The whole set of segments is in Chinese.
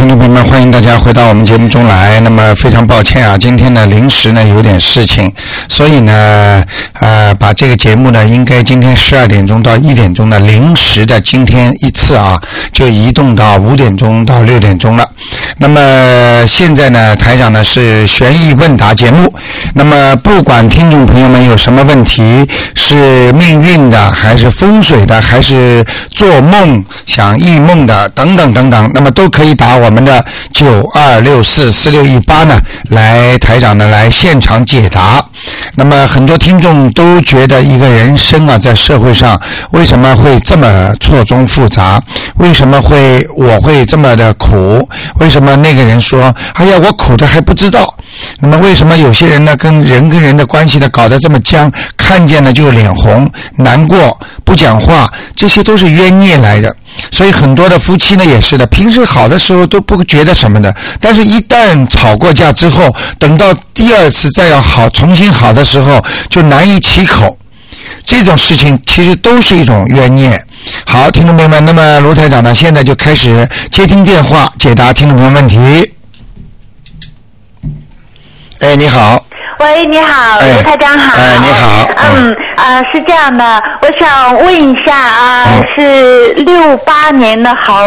听众朋友们，欢迎大家回到我们节目中来。那么非常抱歉啊，今天呢临时呢有点事情，所以呢把这个节目呢应该今天12点钟到1点钟呢临时的今天一次啊，就移动到5点钟到6点钟了。那么现在呢台长呢是悬疑问答节目，那么不管听众朋友们有什么问题，是命运的还是风水的还是做梦想异梦的等等等等，那么都可以打我们的92644618呢来台长呢来现场解答。那么很多听众都觉得一个人生啊在社会上为什么会这么错综复杂，为什么我会这么的苦，为什么那个人说哎呀我苦的还不知道，那么为什么有些人呢跟人的关系呢搞得这么僵，看见了就脸红难过不讲话，这些都是冤孽来的。所以很多的夫妻呢也是的，平时好的时候都不觉得什么的，但是一旦吵过架之后，等到第二次再要好重新好的时候就难以启口，这种事情其实都是一种冤孽。好，听众朋友们，那么卢台长呢现在就开始接听电话解答听众朋友问题。哎，你好。 喂，你好，卢台长好。 你好。 是这样的，我想问一下是68年的猴。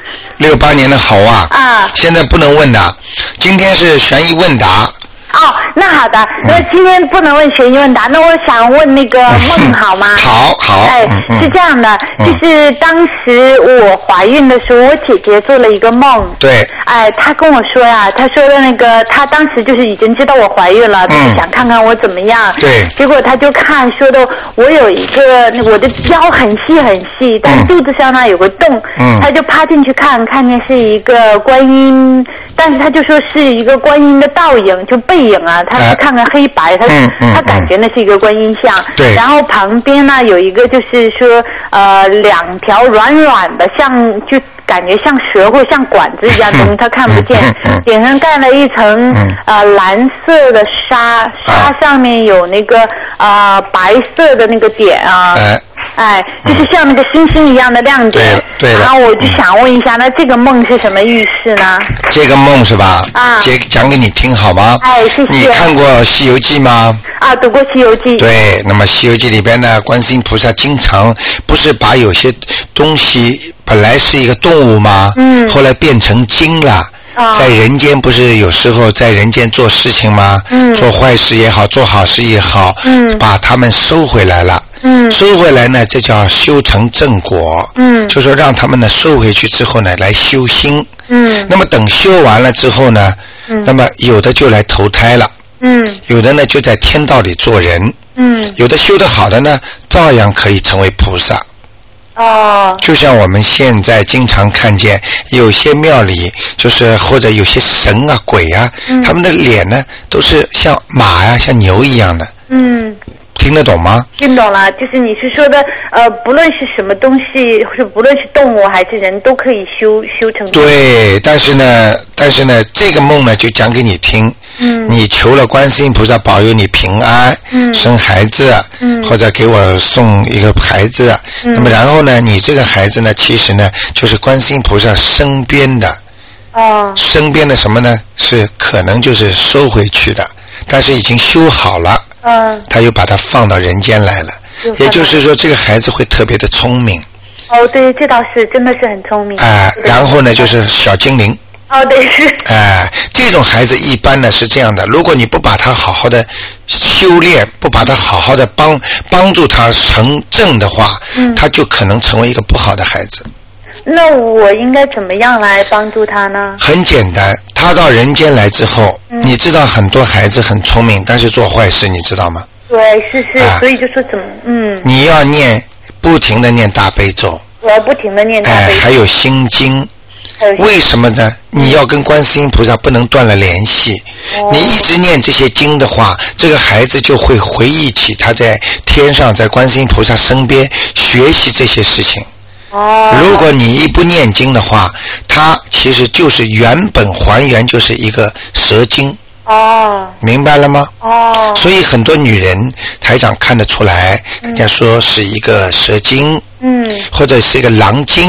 68年的猴啊。现在不能问的，今天是悬疑问答。 哦，那好的，那今天不能问悬疑问答，那我想问那个梦好吗？ 好。 是这样的，就是当时我怀孕的时候，我姐姐做了一个梦。对。她跟我说呀，她说的那个，她当时就是已经知道我怀孕了，就是想看看我怎么样。对。结果她就看说的，我有一个我的腰很细很细，但是肚子上呢有个洞。她就趴进去看见是一个观音，但是她就说是一个观音的倒影，就背影啊，她是看黑白，她感觉那是一个观音像。对。然后旁边呢有一个就是说两条软软的像就感觉像蛇或像管子一样的东西，他看不见。顶上盖了一层蓝色的纱，纱上面有那个白色的那个点啊。就是像那个星星一样的亮点。对。然后我就想问一下，那这个梦是什么意思呢？这个梦是吧？讲给你听好吗？谢谢。你看过《西游记》吗？读过《西游记》。对，那么《西游记》里边呢，观世音菩萨经常不是把有些东西本来是一个动物吗？后来变成精了。在人间不是有时候在人间做事情吗？做坏事也好，做好事也好，把他们收回来了。收回来呢，这叫修成正果。就说让他们呢收回去之后呢，来修心。那么等修完了之后呢，那么有的就来投胎了。有的呢就在天道里做人。有的修得好的呢，照样可以成为菩萨。就像我们现在经常看见有些庙里，就是或者有些神啊鬼啊，他们的脸呢都是像马呀像牛一样的。听得懂吗？听懂了，就是你是说的不论是什么东西，或者不论是动物还是人都可以修成。对，但是呢这个梦呢就讲给你听。你求了观世音菩萨保佑你平安，生孩子，或者给我送一个孩子，那么然后呢你这个孩子呢其实呢就是观世音菩萨身边的。身边的什么呢？是可能就是收回去的，但是已经修好了。他又把它放到人间来了，也就是说这个孩子会特别的聪明。对，这倒是真的是很聪明。然后呢就是小精灵。对是。这种孩子一般呢是这样的，如果你不把他好好的修炼，不把他好好的帮助他成正的话，他就可能成为一个不好的孩子。那我应该怎么样来帮助他呢？很简单，他到人间来之后，你知道很多孩子很聪明，但是做坏事，你知道吗？对，是，所以就说怎么你要不停的念大悲咒。我要不停的念大悲咒。还有心经。为什么呢？你要跟观世音菩萨不能断了联系。你一直念这些经的话，这个孩子就会回忆起他在天上在观世音菩萨身边学习这些事情。如果你一不念经的话，它其实就是原本还原就是一个蛇精。明白了吗？所以很多女人台长看得出来，人家说是一个蛇精，或者是一个狼精，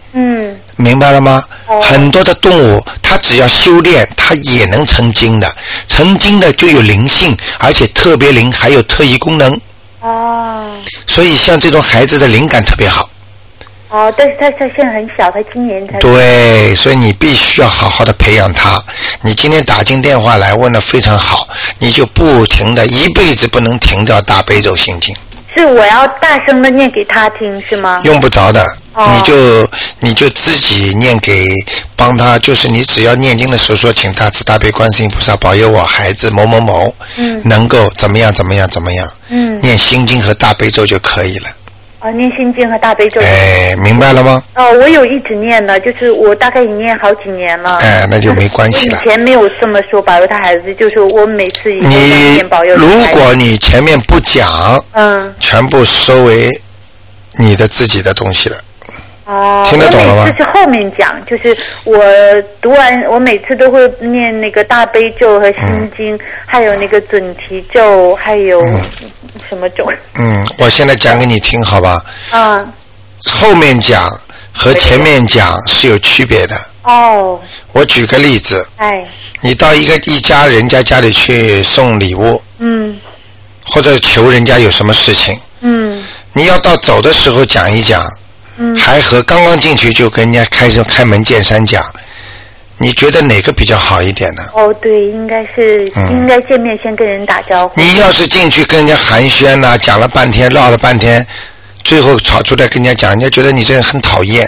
明白了吗？很多的动物它只要修炼它也能成精的，成精的就有灵性，而且特别灵，还有特异功能。所以像这种孩子的灵感特别好。 但是他现在很小，他今年才。 对，所以你必须要好好的培养他。你今天打进电话来问得非常好，你就不停的一辈子不能停掉大悲咒心经。 是我要大声的念给他听是吗？ 用不着的，你就自己念给帮他，就是你只要念经的时候说，请大慈大悲观世音菩萨保佑我孩子某某某，能够怎么样怎么样怎么样，念心经和大悲咒就可以了。 念心经和大悲咒。 明白了吗？ 我有一直念的，就是我大概已念好几年了。 那就没关系了。 以前没有这么说保佑他孩子，就是我每次一念保佑他孩子。 如果你前面不讲，全部收为你的自己的东西了。听得懂了吗？ 我每次是后面讲，就是我读完，我每次都会念那个大悲咒和心经，还有那个准提咒，还有什么咒？ 我现在讲给你听，好吧？后面讲和前面讲是有区别的。我举个例子。你到一家人家家里去送礼物，或者求人家有什么事情，你要到走的时候讲一讲。还和刚刚进去就跟人家开门见山讲，你觉得哪个比较好一点呢？ 对，应该见面先跟人打招呼。 你要是进去跟人家寒暄啊，讲了半天唠了半天，最后跑出来跟人家讲，人家觉得你这人很讨厌。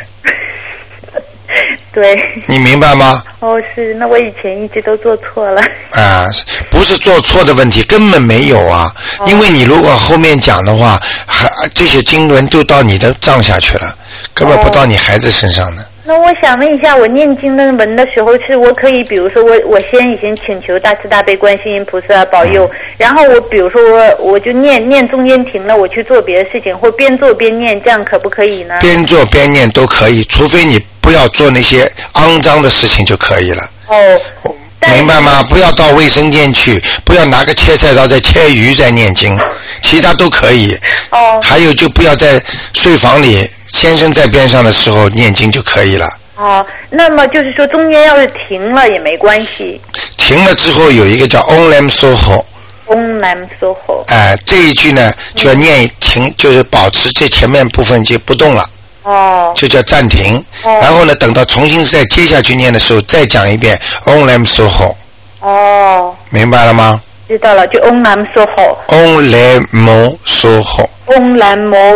对。你明白吗？ 是，那我以前一直都做错了。 不是做错的问题，根本没有啊。因为你如果后面讲的话，这些经文就到你的账下去了，根本不到你孩子身上的。 那我想问一下，我念经的文的时候，是我可以，比如说我先请求大慈大悲观世音菩萨保佑，然后我比如说我就念中间停了，我去做别的事情，或边做边念，这样可不可以呢？边做边念都可以，除非你不要做那些肮脏的事情就可以了。明白吗？不要到卫生间去，不要拿个切菜刀在切鱼在念经，其他都可以。还有就不要在睡房里，先生在边上的时候念经就可以了。 那么就是说中间要是停了也没关系。 停了之后有一个叫 Om Lam Soho。Om Lam Soho。 这一句呢就要念停，就是保持这前面部分就不动了。就叫暂停。然后呢，等到重新再接下去念的时候，再讲一遍 Om Lam Soho。明白了吗？ 知道了，就 Om Lam Soho。Om Lam Soho。Om Lam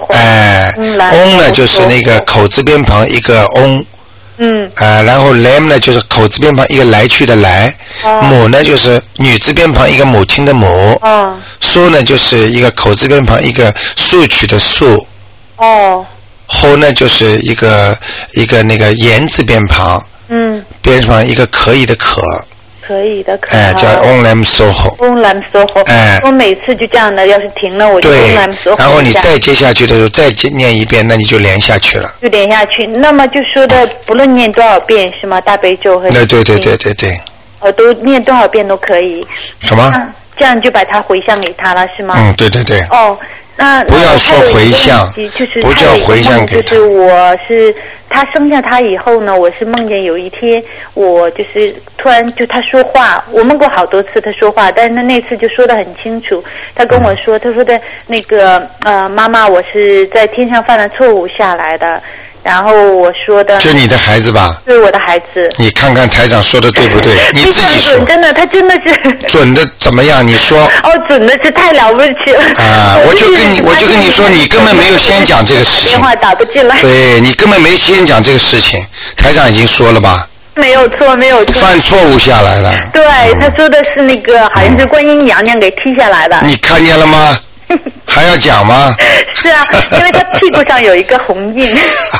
Soho。Om 呢就是那个口字边旁一个 Om。然后 Lam 呢就是口字边旁一个来去的来。母呢就是女字边旁一个母亲的母。So 呢就是一个口字边旁一个竖取的竖。后呢就是一个那个言字边旁，边旁一个可以的可， 可以的可， 叫 Om Lam Soho。Om Lam Soho。我每次就这样的，要是停了我就 Om Lam Soho。 然后你再接下去的时候再念一遍，那你就连下去了。 就连下去，那么就说的不论念多少遍是吗？大悲咒和对。 都念多少遍都可以。 什么？ 这样就把它回向给他了是吗？ 对。 那不要说回向， 就是不叫回向给他。 就是他生下他以后呢，我是梦见有一天我就是突然就他说话，我梦过好多次他说话，但是那次就说得很清楚。他跟我说，他说的那个妈妈，我是在天上犯了错误下来的。然后我说的就你的孩子吧？ 对，我的孩子。 你看看台长说的对不对？你自己说。 真的，他真的是准的怎么样？你说。 准的是太了不起了。 我就跟你说，你根本没有先讲这个事情。 电话打不进来。 对，你根本没先讲这个事情，台长已经说了吧？ 没有错。 犯错误下来了。 对，他说的是那个好像是观音娘娘给踢下来的。 你看见了吗？还要讲吗？ 是啊，因为他屁股上有一个红印。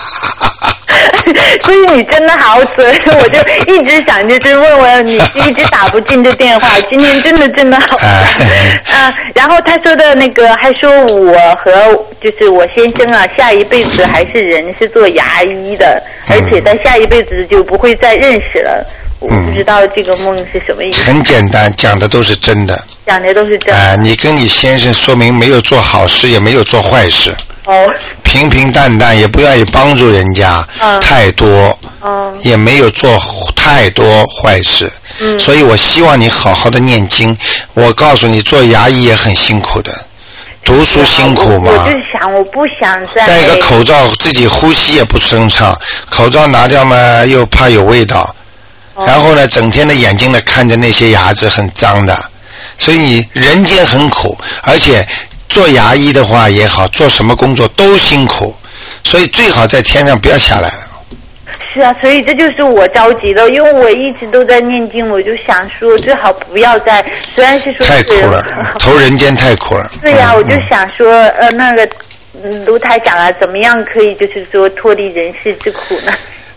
所以你真的好准，我就一直想就是问你一直打不进这电话，今天真的好然后他说的那个还说我和就是我先生啊，下一辈子还是人，是做牙医的，而且在下一辈子就不会再认识了。我不知道这个梦是什么意思。 很简单，讲的都是真的。 讲的都是真的。 你跟你先生说明没有做好事，也没有做坏事。 平平淡淡，也不愿意帮助人家太多，也没有做太多坏事，所以我希望你好好的念经。我告诉你，做牙医也很辛苦的，读书辛苦吗？ 我就想，我不想再戴个口罩，自己呼吸也不顺畅，口罩拿掉嘛，又怕有味道，然后呢，整天的眼睛呢看着那些牙齿很脏的，所以你人间很苦，而且做牙医的话也好，做什么工作都辛苦，所以最好在天上不要下来了。 是啊，所以这就是我着急的，因为我一直都在念经，我就想说最好不要再，虽然是说太苦了，投人间太苦了。 对呀，我就想说那个卢台长啊，怎么样可以就是说脱离人世之苦呢？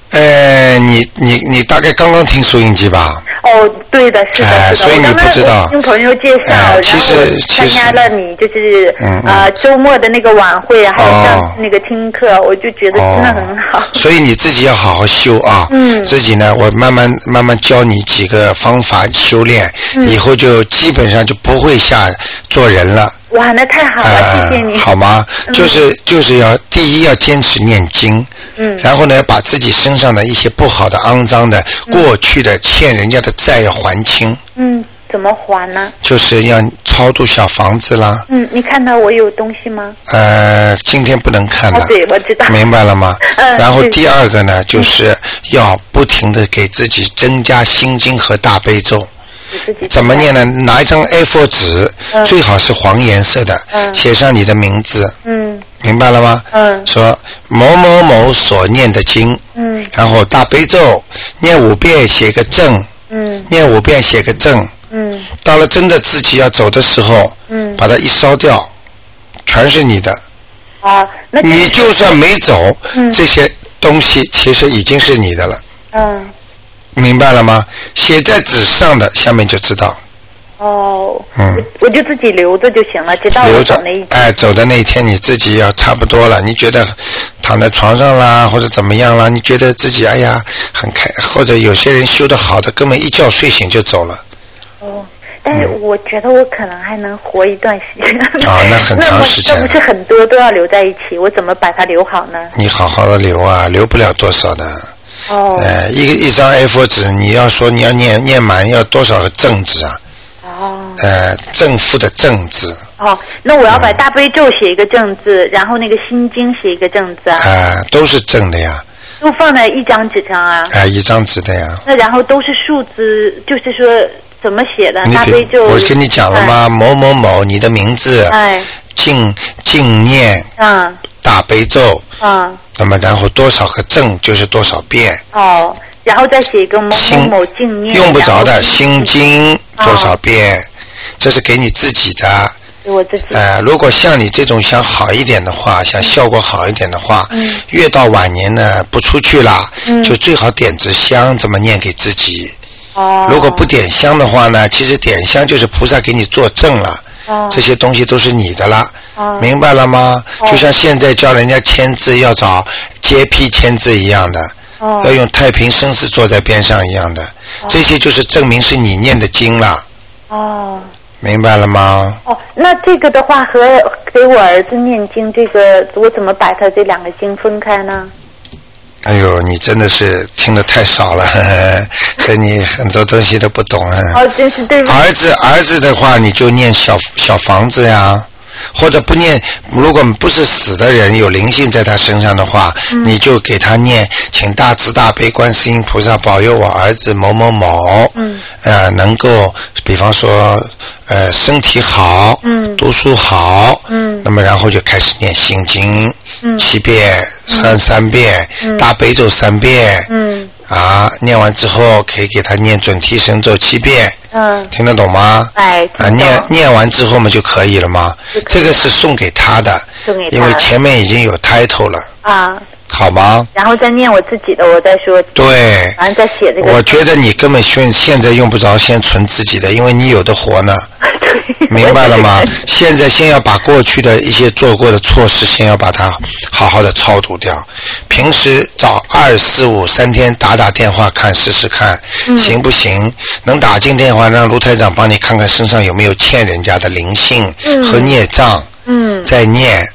你大概刚刚听收音机吧？ 哦，对的，是的， 所以你不知道。 听朋友介绍，然后参加了你就是周末的那个晚会，还有上次那个听课，我就觉得真的很好。 所以你自己要好好修啊！自己呢，我慢慢教你几个方法修炼，以后就基本上就不会做人了。 哇，那太好了，谢谢你。 好吗？就是要第一要坚持念经，然后呢，把自己身上的一些不好的、肮脏的、过去的欠人家的债要还清。 怎么还呢？ 就是要超度小房子啦。 你看到我有东西吗？ 今天不能看了。 对，我知道。 明白了吗？然后第二个呢，就是要不停的给自己增加心经和大悲咒。怎么念呢？拿一张 A4 纸，最好是黄颜色的，写上你的名字，明白了吗？说某某某所念的经，然后大悲咒念5遍，写个正，念5遍写个正，到了真的自己要走的时候，把它一烧掉，全是你的。你就算没走，这些东西其实已经是你的了。明白了吗？写在纸上的，下面就知道。 我就自己留着就行了，直到我走那一天。 走的那一天你自己要差不多了，你觉得躺在床上啦，或者怎么样啦，你觉得自己哎呀很开，或者有些人修得好的，根本一觉睡醒就走了。 但是我觉得我可能还能活一段时间。 那很长时间。 那不是很多都要留在一起，我怎么把它留好呢？ 你好好的留啊，留不了多少的。一张 A4 纸，你要说你要念满，要多少个正字啊？正负的正字。 那我要把大悲咒写一个正字，然后那个心经写一个正字啊？ 都是正的呀。 都放在一张纸上啊？ 一张纸的呀。 那然后都是数字，就是说怎么写的？大悲咒。 我跟你讲了吗？某某某，你的名字。净念。大悲咒。那么然后多少个正就是多少遍。 然后再写一个某某某净念。 用不着的，心经多少遍，这是给你自己的。 我自己。 如果像你这种想好一点的话，想效果好一点的话，越到晚年呢不出去了，就最好点支香，这么念给自己。如果不点香的话呢，其实点香就是菩萨给你作证了，这些东西都是你的了。明白了吗？就像现在叫人家签字要找揭批签字一样的，要用太平绅士坐在边上一样的，这些就是证明是你念的经了。明白了吗？ 那这个的话和给我儿子念经，这个我怎么把他这两个经分开呢？ 哎呦，你真的是听得太少了，所以你很多东西都不懂啊。 真是对不起。 儿子的话，你就念小房子呀。或者不念，如果不是死的人有灵性在他身上的话，你就给他念，请大慈大悲观世音菩萨保佑我儿子某某某，能够比方说身体好，读书好，那么然后就开始念心经7遍3遍，大悲咒3遍，念完之后可以给他念准提神咒7遍。听得懂吗？念完之后嘛就可以了嘛。这个是送给他的，因为前面已经有 title 了。好吗？ 然后再念我自己的，我再说。 对。 然后再写这个。 我觉得你根本现在用不着先存自己的，因为你有的活呢。明白了吗？现在先要把过去的一些做过的错事，先要把它好好的超度掉。平时找2、4、5 3天打电话看试试看，行不行？能打进电话让卢台长帮你看看身上有没有欠人家的灵性和孽障，再念。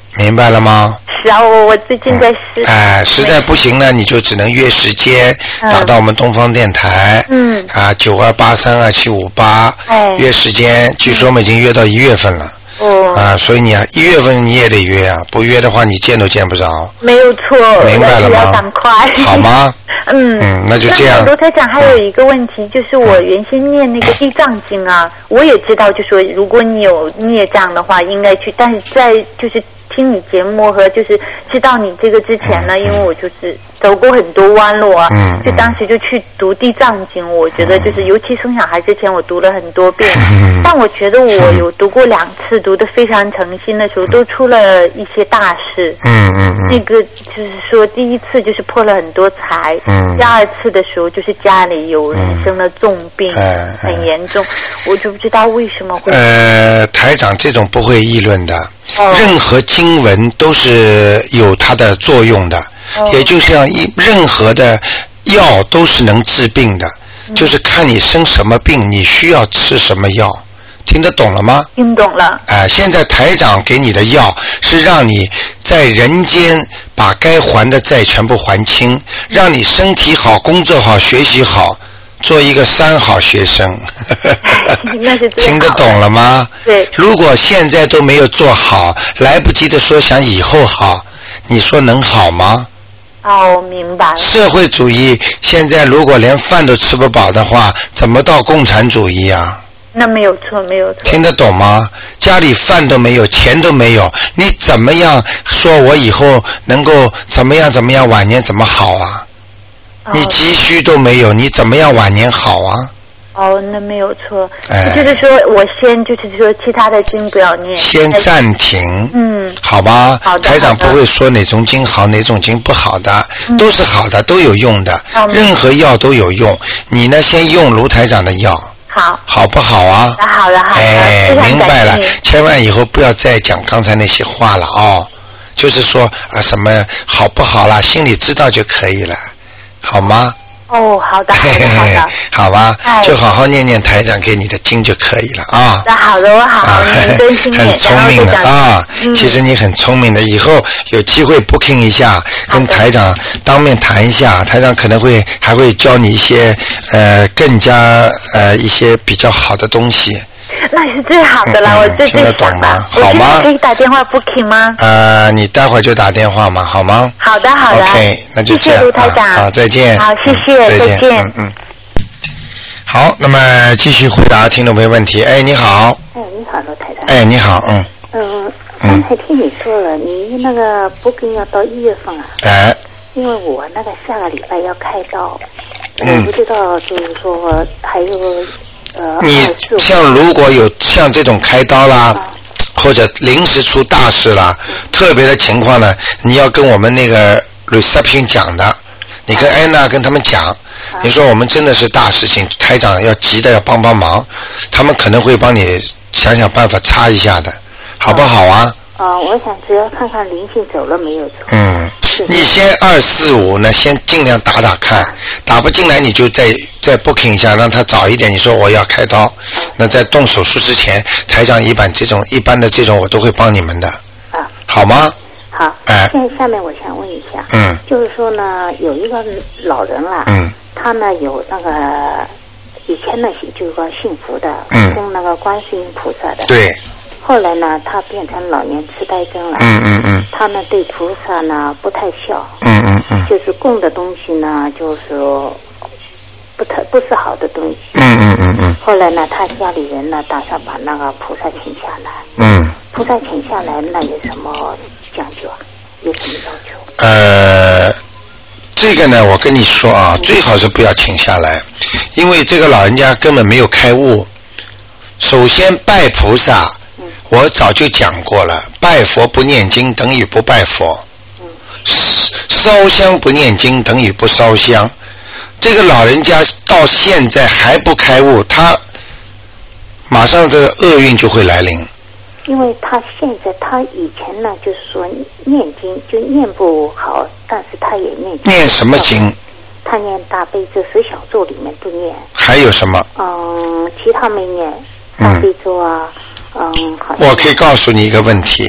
明白了吗？ 是啊，我最近在试。 实在不行呢，你就只能约时间，打到我们东方电台。92832758。约时间，据说我们已经约到1月份了。所以你1月份你也得约啊，不约的话你见都见不着。 没有错。 明白了吗？ 要赶快。 好吗？那就这样。 罗台长还有一个问题，就是我原先念那个地藏经啊，我也知道，就说如果你有孽障的话，应该去，但是在就是听你节目和就是知道你这个之前呢，因为我就是走过很多弯路啊，就当时就去读地藏经，我觉得就是尤其生小孩之前我读了很多遍，但我觉得我有读过2次，读得非常诚心的时候都出了一些大事。那个就是说第一次就是破了很多财，第2次的时候就是家里有人生了重病，很严重，我就不知道为什么会。 台长这种不会议论的。任何经文都是有它的作用的，也就是像任何的药都是能治病的，就是看你生什么病，你需要吃什么药，听得懂了吗？ 听懂了。 现在台长给你的药是让你在人间把该还的债全部还清，让你身体好，工作好，学习好，做一个3好学生。听得懂了吗？ 对。 如果现在都没有做好，来不及的说想以后好，你说能好吗？ 明白了。 社会主义现在如果连饭都吃不饱的话，怎么到共产主义啊？ 那没有错，没有错。 听得懂吗？家里饭都没有，钱都没有，你怎么样说我以后能够怎么样晚年怎么好啊？你积蓄都没有，你怎么样晚年好啊？ 那没有错。就是说我先就是说其他的经不要念， 先暂停。好吧。 好的。 台长不会说哪种经好哪种经不好的，都是好的，都有用的。任何药都有用，你呢先用卢台长的药。好不好啊？ 好的。 明白了，千万以后不要再讲刚才那些话了就是说什么好不好啦，心里知道就可以了，好吗？ 好的。 好吧，就好好念念台长给你的经就可以了啊。 好的，我好好念，真心念。 很聪明的其实你很聪明的，以后有机会 booking 一下，跟台长当面谈一下，台长可能还会教你一些更加一些比较好的东西。 那是最好的了，我最听得懂吗？好吗？ 我可以打电话 booking 吗？ 你待会儿就打电话嘛，好吗？ 好的。 OK， 那就这样。 谢谢卢台长。 好，再见。 好，谢谢，再见。 好，那么继续回答听众朋友问题。你好。 你好，卢台长。 你好， 刚才听你说了，你那个booking要到1月份啊。因为我那个下个礼拜要开刀，我不知道，就是说还有。 你像如果有像这种开刀啦，或者临时出大事啦，特别的情况呢，你要跟我们那个 reception 讲的，你跟安娜跟他们讲，你说我们真的是大事情，台长要急的要帮忙，他们可能会帮你想想办法插一下的，好不好啊？ 我想只要看看灵性走了没有走。 你先245呢，先尽量打看，打不进来你就再 booking 一下，让他早一点。你说我要开刀，那在动手术之前，台长一般的这种我都会帮你们的，好吗？ 好。现在下面我想问一下，就是说呢，有一个老人啦，他呢有那个以前呢就是说信佛的，供那个观世音菩萨的， 对。 后来呢，他变成老年痴呆症了。他呢对菩萨呢不太孝。就是供的东西呢，就是不是好的东西。后来呢，他家里人呢打算把那个菩萨请下来。菩萨请下来，那有什么讲究啊？有什么要求？ 这个呢，我跟你说啊，最好是不要请下来，因为这个老人家根本没有开悟。首先拜菩萨。我早就讲过了，拜佛不念经等于不拜佛，烧香不念经等于不烧香。这个老人家到现在还不开悟，他马上这个厄运就会来临。 因为他以前呢，就是说念经就念不好，但是他也念经。 念什么经？ 他念大悲咒、10小咒里面都念。 还有什么？ 其他没念，大悲咒啊。 我可以告诉你一个问题，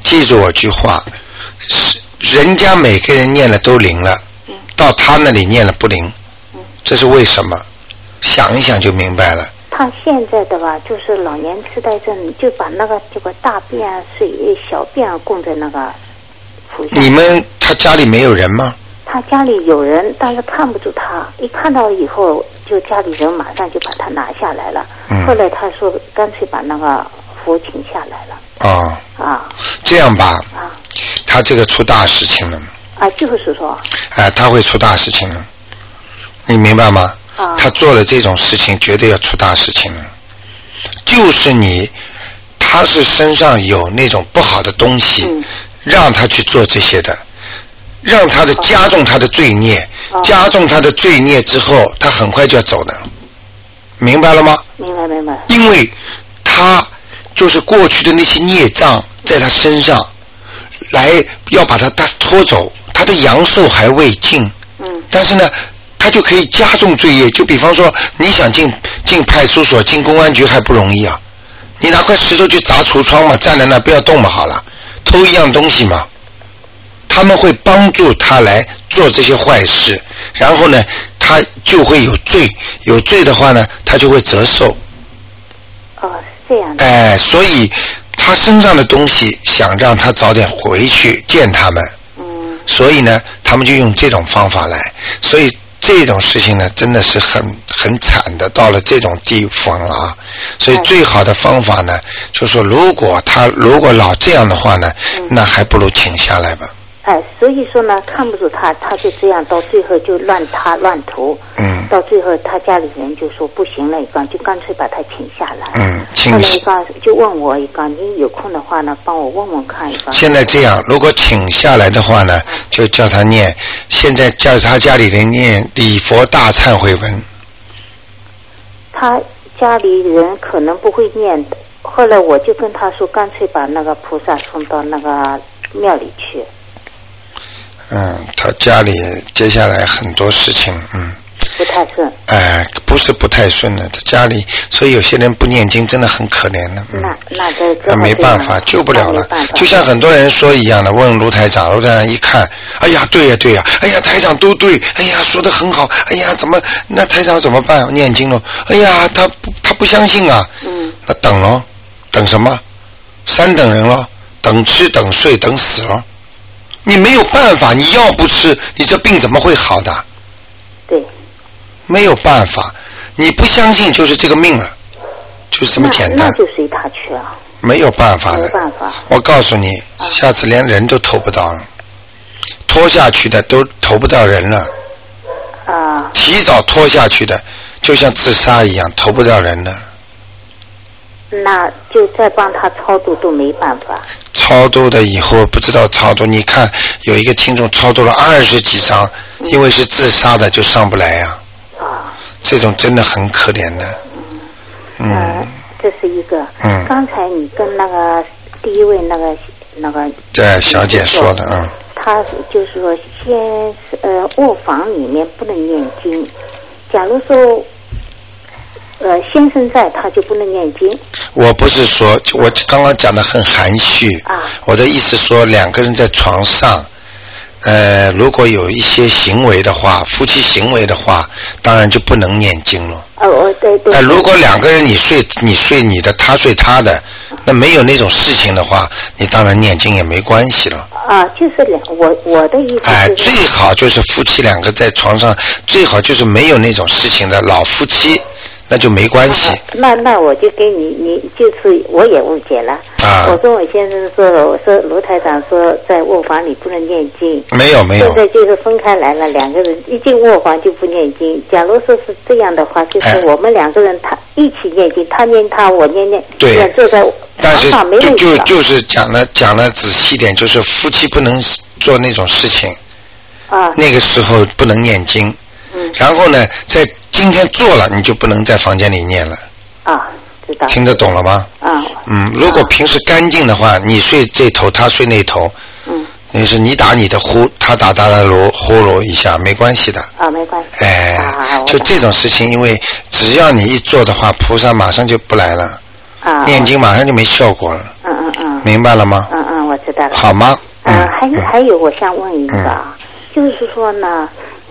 记住我句话，人家每个人念了都灵了，到他那里念了不灵，这是为什么？想一想就明白了。 他现在的吧，就是老年痴呆症，就把那个这个大便、小便供在那个菩萨。 他家里没有人吗？ 他家里有人，但是看不住他，一看到以后，就家里人马上就把他拿下来了。后来他说，干脆把那个佛请下来了。 这样吧，他这个出大事情了。 就是说， 他会出大事情了，你明白吗？他做了这种事情，绝对要出大事情了。就是他是身上有那种不好的东西，让他去做这些的，让他的加重他的罪孽，加重他的罪孽之后，他很快就要走的，明白了吗？ 明白。 因为他就是过去的那些孽障在他身上，来要把他拖走，他的阳寿还未尽。但是呢，他就可以加重罪业。就比方说，你想进派出所、进公安局还不容易啊，你拿块石头去砸橱窗嘛，站在那不要动嘛，好了，偷一样东西嘛。他们会帮助他来做这些坏事，然后呢，他就会有罪，有罪的话呢，他就会折寿。 是这样的。 所以他身上的东西想让他早点回去见他们。所以呢，他们就用这种方法来。所以这种事情呢，真的是很惨的，到了这种地方了啊。所以最好的方法呢，就是说如果老这样的话呢，那还不如请下来吧。 所以说呢，看不住他就这样，到最后就乱涂。到最后他家里人就说不行了，就干脆把他请下来。后来就问我你有空的话呢，帮我问问看。 现在这样，如果请下来的话呢，就叫他念，现在叫他家里人念礼佛大忏悔文。 他家里人可能不会念的，后来我就跟他说，干脆把那个菩萨送到那个庙里去。 他家里接下来很多事情， 不太顺。 不是不太顺的，他家里，所以有些人不念经真的很可怜的。那没办法，救不了了。就像很多人说一样的，问卢台长一看，哎呀，对呀，哎呀，台长都对，哎呀，说得很好，哎呀，那台长怎么办？念经了，哎呀，他不相信啊。那等咯，等什么？3等人咯，等吃等睡等死咯。你没有办法，你要不吃，你这病怎么会好的？ 对， 没有办法，你不相信就是这个命了，就是这么简单。 那就随他去啊。 没有办法的。 没办法。 我告诉你，下次连人都投不到了，拖下去的都投不到人了。提早拖下去的，就像自杀一样，投不到人了。 那就再帮他超度都没办法。 超度的以后不知道超度，你看有一个听众超度了20几张，因为是自杀的就上不来呀。这种真的很可怜的。这是一个。刚才你跟那个第一位那个对小姐说的他就是说卧房里面不能念经，假如说先生在他就不能念经。 我不是说，我刚刚讲的很含蓄。我的意思说2个人在床上，如果有一些行为的话，夫妻行为的话，当然就不能念经了。 对。 如果2个人你睡你的，他睡他的，那没有那种事情的话，你当然念经也没关系了。 就是我的意思是。 最好就是夫妻2个在床上，最好就是没有那种事情的老夫妻。那就没关系。 那我就给你就是我也误解了。我跟我先生说，我说卢台长说在卧房里不能念经。 没有。 现在就是分开来了，2个人一进卧房就不念经。假如说是这样的话，就是我们2个人他一起念经，他念他，我念。 对。 坐在床上没问题。 就是讲了仔细点，就是夫妻不能做那种事情。那个时候不能念经。然后呢，在今天做了，你就不能在房间里念了。 知道。 听得懂了吗？如果平时干净的话，你睡这头，他睡那头。就是你打你的呼，他打他的呼噜一下，没关系的。 没关系。 就这种事情，因为只要你一做的话，菩萨马上就不来了。念经马上就没效果了。明白了吗？ 我知道。 白了。 好吗？ 还有我想问一个就是说呢，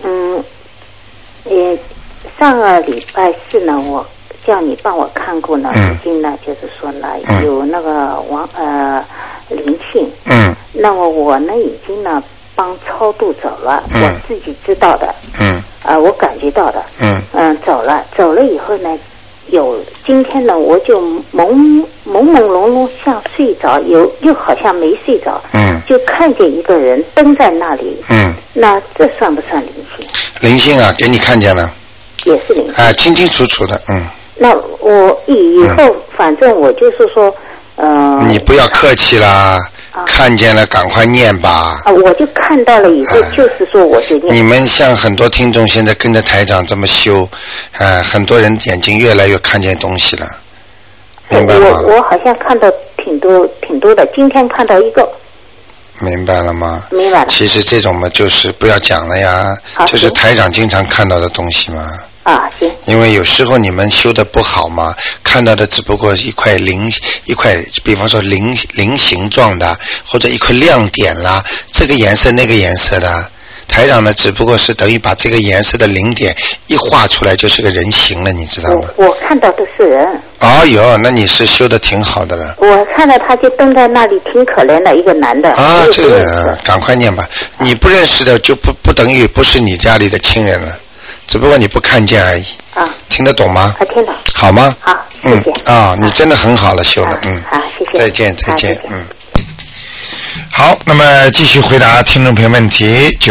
上个礼拜四呢，我叫你帮我看过呢，已经呢，就是说呢，有那个灵性。那么我呢，已经呢帮超度走了，我自己知道的。我感觉到的。走了以后呢，今天呢，我就朦胧胧像睡着，又好像没睡着。就看见一个人蹲在那里。那这算不算灵性？ 灵性啊，给你看见了。 也是灵性。 清清楚楚的。 那我以后反正我就是说， 你不要客气啦。看见了赶快念吧。 我就看到了以后，就是说我就念。 你们像很多听众现在跟着台长这么修，很多人眼睛越来越看见东西了，明白吗？ 我好像看到挺多的，今天看到一个。 明白了吗？ 明白了。 其实这种嘛，就是不要讲了呀，就是台长经常看到的东西嘛。 行。 因为有时候你们修的不好嘛，看到的只不过一块，比方说菱形状的，或者一块亮点啦，这个颜色那个颜色的。台长呢，只不过是等于把这个颜色的零点一画出来，就是个人形了，你知道吗？ 我看到的是人。 那你是修的挺好的了。 我看到他就蹲在那里，挺可怜的一个男的。 这个赶快念吧，你不认识的就不等于不是你家里的亲人了。只不过你不看见而已。听得懂吗？ 听懂。 好吗？ 好，谢谢。 你真的很好了，修了。 好，谢谢。 再见。好，那么继续回答听众朋友问题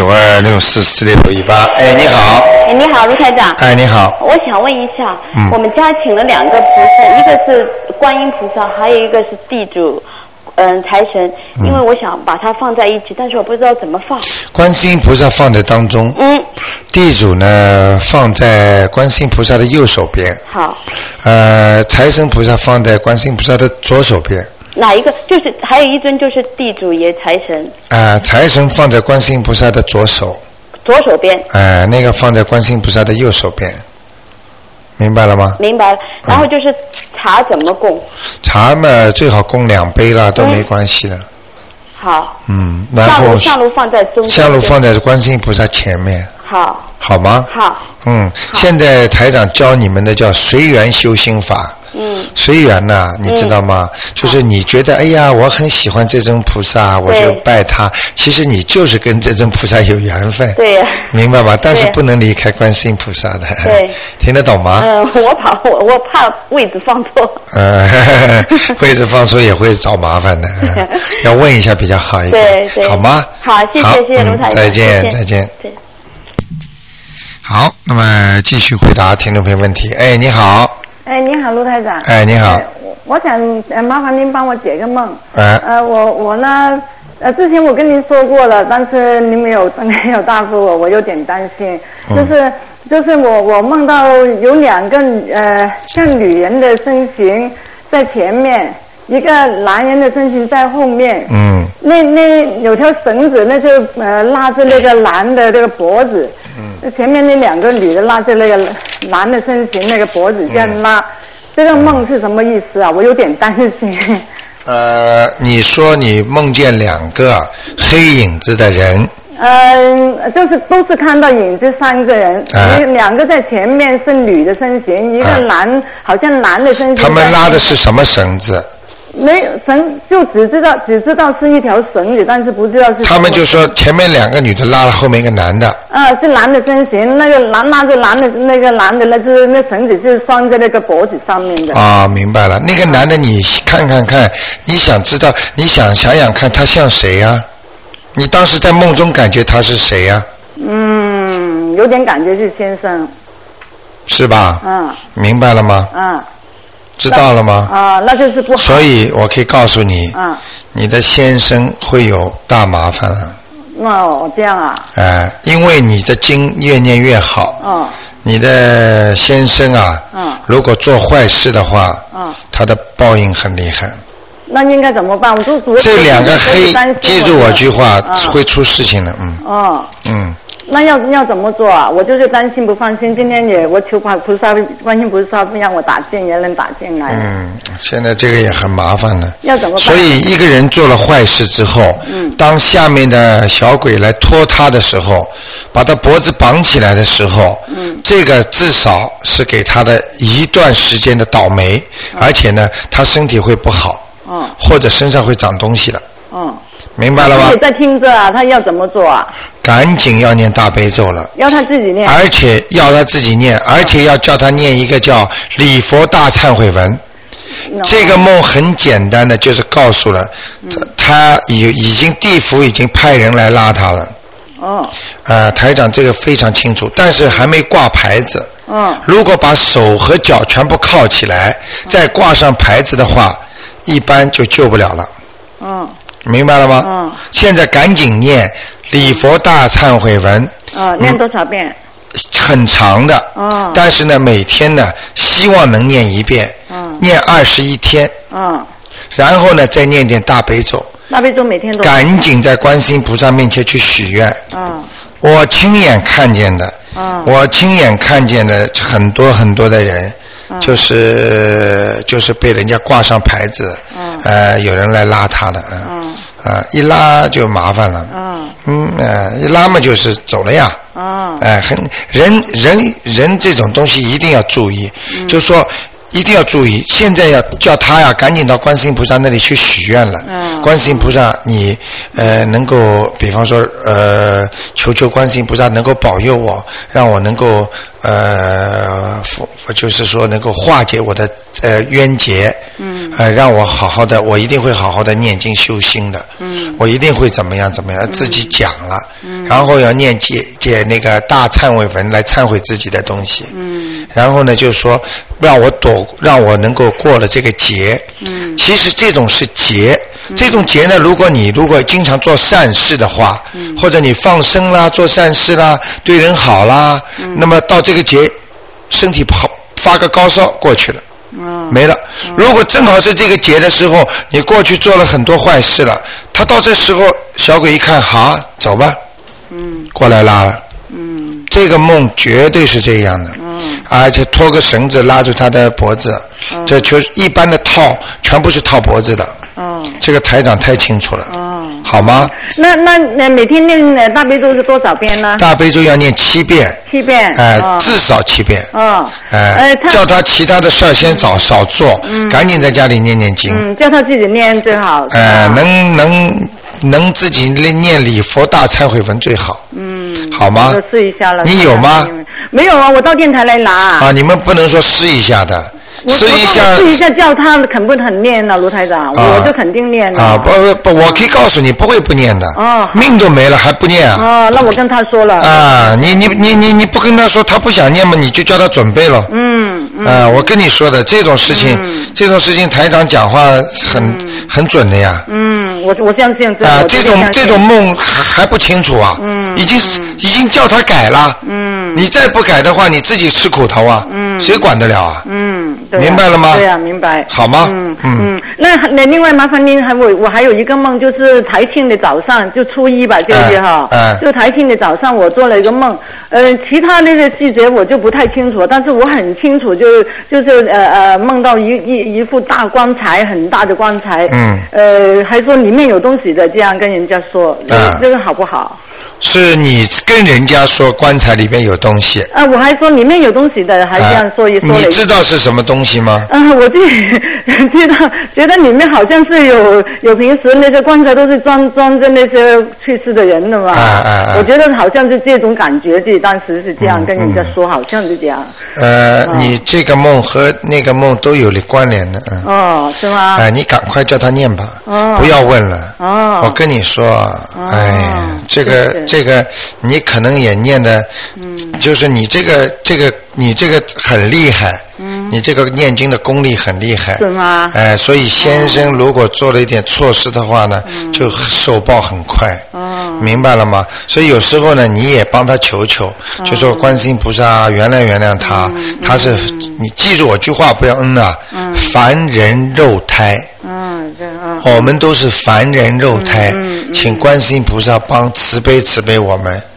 ，92644618。你好。 你好，卢台长。 你好。 我想问一下，我们家请了2个菩萨，一个是观音菩萨，还有一个是地主。财神，因为我想把它放在一起，但是我不知道怎么放。 观世音菩萨放在当中，地主呢放在观世音菩萨的右手边。 好。 财神菩萨放在观世音菩萨的左手边。 哪一个？就是还有一尊就是地主爷财神。 财神放在观世音菩萨的左手。 左手边。 那个放在观世音菩萨的右手边。明白了吗？ 明白了。然后就是茶怎么供？ 茶嘛，最好供2杯啦，都没关系的。 好。 然后香炉放在中间。 香炉放在观世音菩萨前面。好吗？ 好。 现在台长教你们的叫随缘修心法。随缘呐，你知道吗？就是你觉得哎呀，我很喜欢这尊菩萨，我就拜他。其实你就是跟这尊菩萨有缘分。 对呀。 明白吗？但是不能离开观世音菩萨的。 对。 听得懂吗？ 我怕位置放错。 位置放错也会找麻烦的。要问一下比较好一点。 对。 好吗？ 好，谢谢卢台长。 再见。好，那么继续回答听众朋友问题。你好。 你好，卢台长。 你好。 我想麻烦您帮我解个梦。我呢，之前我跟您说过了，但是您没有答复我有点担心。就是我梦到有2个像女人的身形在前面，一个男人的身形在后面。那有条绳子，那就拉着那个男的这个脖子。前面那2个女的拉着那个男的身形，那个脖子这样拉。这个梦是什么意思啊？我有点担心。 你说你梦见2个黑影子的人。 就是都是看到影子3个人，2个在前面是女的身形，一个好像男的身形。 他们拉的是什么绳子？ 没有绳，就只知道是一条绳子，但是不知道是。 他们就说前面2个女的拉了后面一个男的。 是男的身形，那个拉着男的那个男的，那绳子是拴在那个脖子上面的。明白了，那个男的你看，你想知道，你想想看他像谁呀？你当时在梦中感觉他是谁呀？有点感觉是先生。是吧？明白了吗？知道了吗？那就是不好。所以我可以告诉你，你的先生会有大麻烦了。这样啊？因为你的经越念越好。你的先生啊，如果做坏事的话，他的报应很厉害。那应该怎么办？这2个黑，记住我句话，会出事情的。 那要怎么做啊？我就是担心不放心，今天我求菩萨，观音菩萨不让我打进，也能打进来。 现在这个也很麻烦了。 要怎么办？ 所以一个人做了坏事之后，当下面的小鬼来拖他的时候，把他脖子绑起来的时候，这个至少是给他的一段时间的倒霉，而且呢，他身体会不好，或者身上会长东西了。明白了吗？ 他也在听着啊，他要怎么做啊？ 赶紧要念大悲咒了。 要他自己念。 而且要他自己念，而且要叫他念一个叫礼佛大忏悔文。这个梦很简单的，就是告诉了他已经地府已经派人来拉他了。台长这个非常清楚，但是还没挂牌子。如果把手和脚全部铐起来，再挂上牌子的话，一般就救不了了。明白了吗？现在赶紧念礼佛大忏悔文。 念多少遍？ 很长的。但是呢，每天呢，希望能念一遍。念21天。然后呢，再念点大悲咒。 大悲咒每天都。 赶紧在观世音菩萨面前去许愿。我亲眼看见的。我亲眼看见的很多很多的人。就是被人家挂上牌子，有人来拉他的，一拉就麻烦了，一拉嘛就是走了呀，人这种东西一定要注意，就是说一定要注意，现在要叫他呀，赶紧到观世音菩萨那里去许愿了。观世音菩萨，你能够，比方说求观世音菩萨能够保佑我，让我能够就是说能够化解我的冤结。让我好好的，我一定会好好的念经修心的。我一定会怎么样，自己讲了。然后要念解那个大忏悔文来忏悔自己的东西。然后呢，就是说让我能够过了这个劫。其实这种是劫，这种劫呢，如果经常做善事的话，或者你放生啦，做善事啦，对人好啦，那么到这个劫，身体不好，发个高烧过去了。没了。如果正好是这个劫的时候，你过去做了很多坏事了，他到这时候小鬼一看，好，走吧，过来拉了。这个梦绝对是这样的。而且拖个绳子拉住他的脖子，这就是一般的套，全部是套脖子的。这个台长太清楚了。好吗？ 那每天念大悲咒是多少遍呢？ 大悲咒要念7遍。 7遍。 至少7遍。叫他其他的事儿先少做，赶紧在家里念念经。 叫他自己念最好。 能自己念礼佛大忏悔文最好。好吗？ 我试一下了。 你有吗？ 没有啊，我到电台来拿。 你们不能说试一下的。试一下叫他肯不肯念呢，卢台长，我就肯定念了。 不，我可以告诉你，不会不念的。命都没了还不念啊？ 那我跟他说了。 你不跟他说，他不想念嘛，你就叫他准备了。我跟你说的这种事情，台长讲话很准的呀。 我相信这种梦还不清楚啊？已经叫他改了。你再不改的话，你自己吃苦头啊。谁管得了啊？明白了吗？ 对啊，明白。 好吗？ 那另外麻烦您我还有一个梦，就是台庆的早上，就初一吧，就是哈。就台庆的早上，我做了一个梦。其他那个细节我就不太清楚，但是我很清楚，就是梦到一副大棺材，很大的棺材。还说里面有东西的，这样跟人家说，这个好不好？ 是你跟人家说棺材里面有东西。 我还说里面有东西的，还这样说一说。 你知道是什么东西吗？ 我自己知道，觉得里面好像是有平时那些棺材都是装着那些去世的人的嘛。我觉得好像是这种感觉，自己当时是这样跟人家说，好像是这样。 你这个梦和那个梦都有关联的。 是吗？ 你赶快叫他念吧。不要问了。我跟你说，这个你可能也念的，就是你这个很厉害。你这个念经的功力很厉害。 是吗？ 所以先生如果做了一点错事的话呢，就受报很快。明白了吗？所以有时候呢，你也帮他求，就说观世音菩萨原谅他。他是你记住我句话，不要凡人肉胎。我们都是凡人肉胎，请观世音菩萨慈悲我们。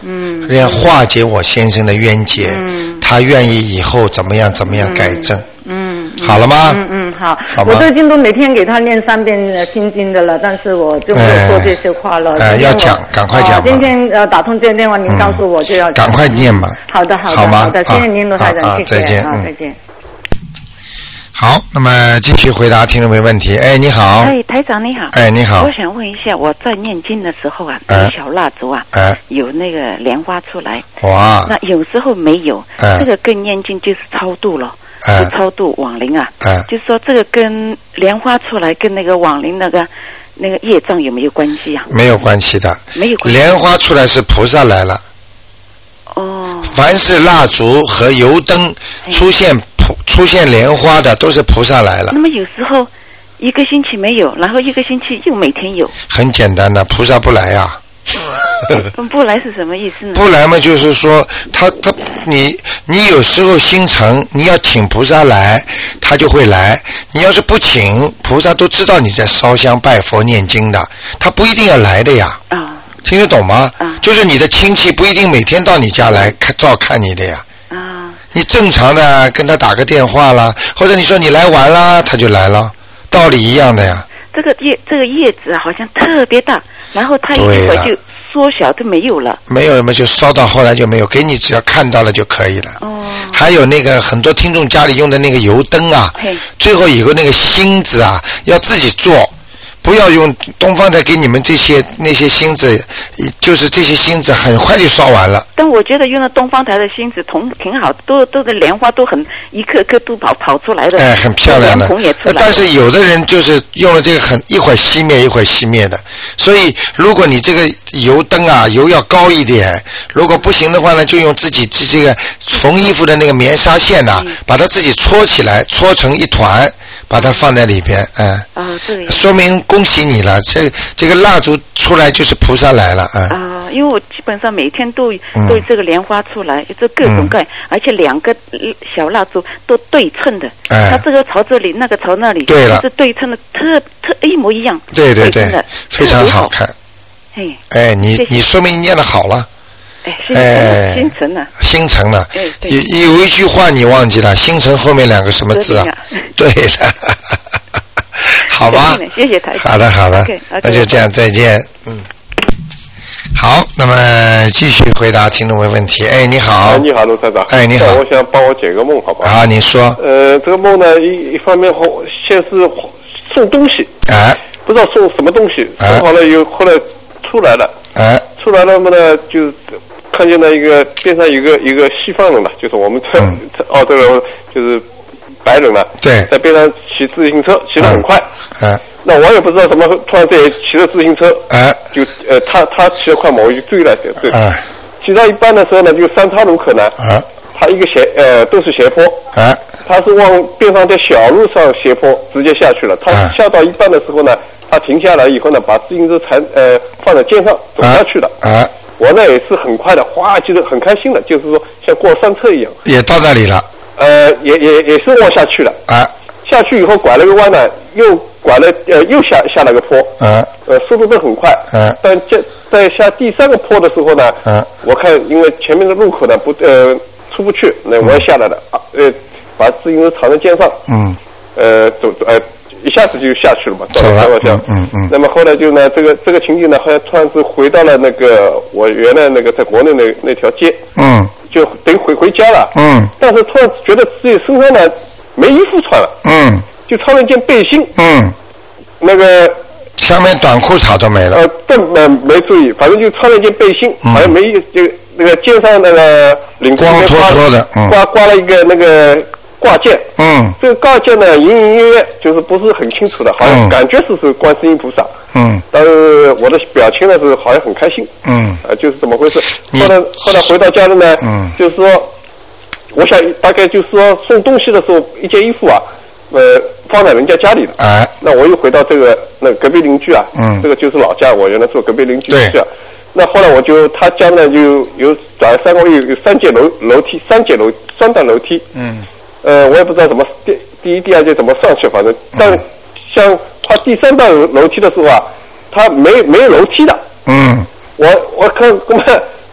化解我先生的冤结，他愿意以后怎么样改正。好了吗？ 好。我最近都每天给他念3遍心经的了，但是我就没有说这些话了。 要讲，赶快讲吧。 今天打通这个电话，您告诉我就要赶快念吧。 好的， 好吗？ 谢谢您，罗台长，谢谢。 再见。 再见。 好，那么继续回答听众没问题。哎，你好。 哎，台长你好。 哎，你好。 我想问一下，我在念经的时候啊，小蜡烛啊，有那个莲花出来。 哇。 那有时候没有，这个跟念经就是超度了。是超度亡灵啊，就是说这个跟莲花出来跟那个亡灵那个业障有没有关系啊？ 没有关系的， 没有关系。 莲花出来是菩萨来了。 哦。 凡是蜡烛和油灯出现莲花的，都是菩萨来了。 那么有时候1个星期没有，然后1个星期又每天有。 很简单的，菩萨不来呀。 不来是什么意思呢？ 不来嘛，就是说你有时候心诚，你要请菩萨来，他就会来。你要是不请，菩萨都知道你在烧香拜佛念经的，他不一定要来的呀。听得懂吗？就是你的亲戚不一定每天到你家来照看你的呀。你正常的跟他打个电话啦，或者你说你来玩啦，他就来了，道理一样的呀。 这个叶子好像特别大，然后它一会儿就缩小就没有了。 没有就烧到后来就没有，给你只要看到了就可以了。还有那个很多听众家里用的那个油灯啊，最后有个那个芯子啊，要自己做。不要用东方台给你们那些芯子，就是这些芯子很快就烧完了。 但我觉得用了东方台的芯子挺好，都的莲花都很一颗颗都跑出来的， 很漂亮的。 莲蓬也出来。 但是有的人就是用了这个一会儿熄灭一会儿熄灭的，所以如果你这个油灯啊油要高一点，如果不行的话呢，就用自己这个缝衣服的那个棉纱线呐，把它自己搓起来，搓成一团。把它放在里边， 对。 说明恭喜你了，这个蜡烛出来就是菩萨来了， 因为我基本上每天都这个莲花出来，这各种各，而且2个小蜡烛都对称的，它这个朝这里，那个朝那里， 对了， 是对称的，特一模一样， 对，非常好看。你说明念得好了。 心诚了。 心诚了。有一句话你忘记了，心诚后面2个什么字啊？对了，好吧。 谢谢台长。 好的，那就这样，再见。好，那么继续回答听众问题。哎，你好。 你好，卢台长。 哎，你好。 我想帮我解个梦，好不好？ 好，你说。 这个梦呢，一方面先是送东西，不知道送什么东西，送好了后来出来了，出来了嘛呢就。看见了一个边上一个西方人了，就是我们澳洲人，就是白人了。 对， 在边上骑自行车，骑得很快。那我也不知道怎么突然间骑着自行车。就他骑得快嘛，我就追了。对。骑到一半的时候呢，就3岔路口呢。他一个都是斜坡。他是往边上的小路上斜坡直接下去了。他下到一半的时候呢，他停下来以后呢，把自行车放在肩上走下去了。我呢也是很快的，就是很开心的，就是说像过山车一样。 也到那里了。 也是往下去了。下去以后拐了个弯呢，又拐了又下了个坡。速度都很快。但在下第3个坡的时候呢，我看因为前面的路口呢出不去，那我也下来了。把自行车藏在肩上。走一下子就下去了嘛，到了方向。那么后来就呢，这个情景呢，好像突然是回到了那个我原来那个在国内那条街。就等于回家了。但是突然觉得自己身上呢没衣服穿了。就穿了一件背心。那个下面短裤衩都没了。 没注意，反正就穿了一件背心，好像没就那个肩上那个领子光脱脱的， 挂了一个那个挂件。这个挂件呢隐隐约约就是不是很清楚的，好像感觉是观世音菩萨。但是我的表情呢是好像很开心。就是怎么回事？后来回到家里呢，就是说我想大概就是说送东西的时候，一件衣服啊放在人家家里的。那我又回到那隔壁邻居啊。这个就是老家，我原来做隔壁邻居的。那后来他家呢就有转3个月有3节楼梯，3段楼梯。我也不知道怎么第1、第2节怎么上去，反正但像跨第3段楼梯的时候啊，它没有楼梯的。我看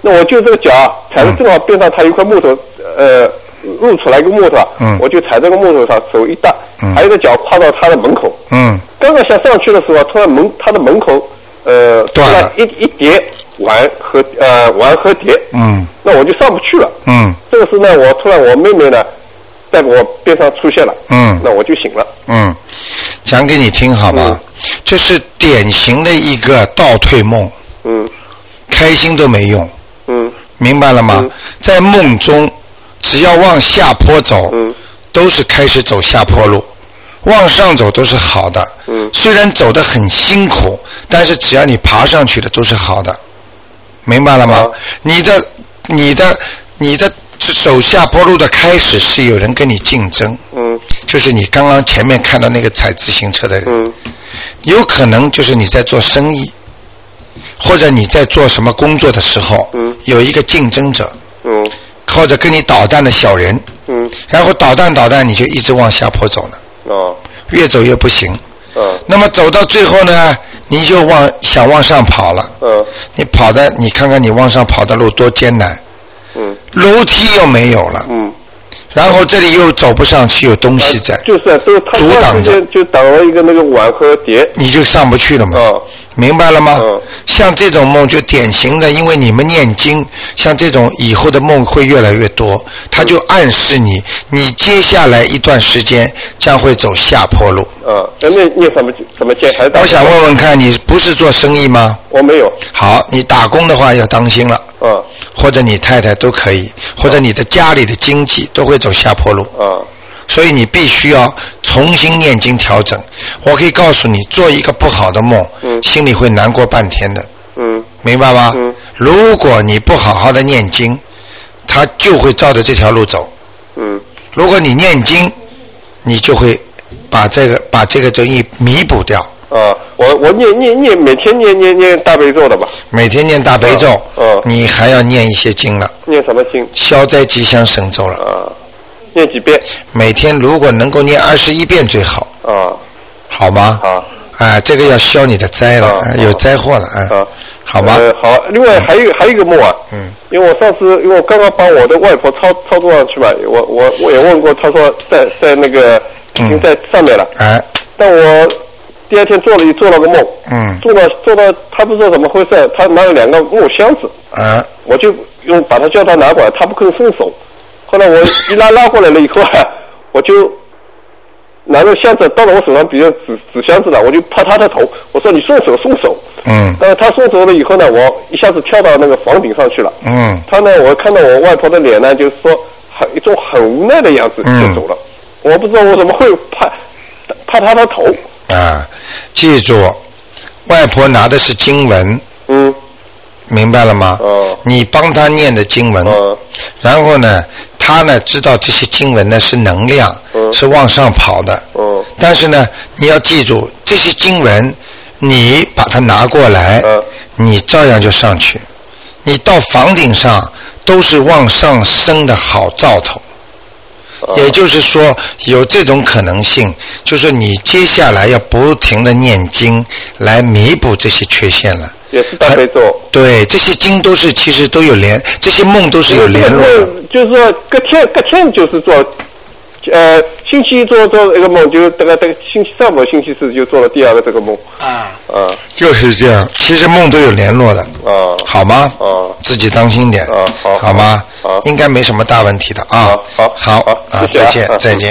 那我就这个脚踩的正好边上，它有一块木头，露出来一个木头，我就踩这个木头上，手一搭，还有一个脚跨到他的门口，刚刚想上去的时候，突然他的门口突然一叠碗和碟，那我就上不去了，这个时呢，我妹妹呢在我边上出现了，那我就醒了， 讲给你听好吗？这是典型的一个倒退梦，开心都没用，明白了吗？在梦中，只要往下坡走，都是开始走下坡路，往上走都是好的，虽然走得很辛苦，但是只要你爬上去的都是好的，明白了吗？你的走下坡路的开始是有人跟你竞争，就是你刚刚前面看到那个踩自行车的人，有可能就是你在做生意，或者你在做什么工作的时候，有一个竞争者，或者跟你捣蛋的小人，然后捣蛋你就一直往下坡走了，越走越不行，那么走到最后呢，你就想往上跑了，你看看你往上跑的路多艰难，楼梯又没有了，然后这里又走不上去，有东西在， 就是都阻挡着， 就挡了一个那个碗和碟， 你就上不去了嘛，明白了吗？像这种梦就典型的，因为你们念经，像这种以后的梦会越来越多，它就暗示你接下来一段时间将会走下坡路。 那你怎么接？ 我想问问看，你不是做生意吗？ 我没有。 好，你打工的话要当心了。或者你太太都可以，或者你的家里的经济都会走下坡路。所以你必须要重新念经调整。我可以告诉你，做一个不好的梦，心里会难过半天的。明白吗？如果你不好好的念经，他就会照着这条路走。如果你念经，你就会把这个争议弥补掉。 我念每天念大悲咒的吧。 每天念大悲咒，你还要念一些经了。 念什么经？ 消灾吉祥神咒了。 念几遍？ 每天如果能够念21遍最好。好吗？ 好。 这个要消你的灾了，有灾祸了。好吗？ 好。另外还有一个梦啊。因为我上次我刚刚帮我的外婆操作上去嘛，我也问过，他说在那个已经在上面了。但我第二天做了个梦，做到他不知道怎么回事，他拿了2个木箱子，我就把他叫他拿过来，他不肯松手。后来我一拉过来了以后我就拿着箱子到了我手上，比较纸箱子了，我就拍他的头，我说你松手。但是他松手了以后呢，我一下子跳到那个房顶上去了。他呢，我看到我外婆的脸呢，就是说一种很无奈的样子就走了。我不知道我怎么会拍他的头。 记住，外婆拿的是经文，明白了吗？你帮他念的经文，然后呢，他呢知道这些经文呢是能量，是往上跑的，但是呢，你要记住这些经文，你把它拿过来，你照样就上去，你到房顶上都是往上升的好兆头。也就是说有这种可能性，就是你接下来要不停的念经来弥补这些缺陷了。 也是大悲咒。 对，这些经都是其实都有这些梦都是有联络的。 就是说隔天就是做，星期一做一个梦，就大概星期3或星期4就做了第2个这个梦。 就是这样，其实梦都有联络的。好吗？自己当心点。好吗？应该没什么大问题的啊。好，再见。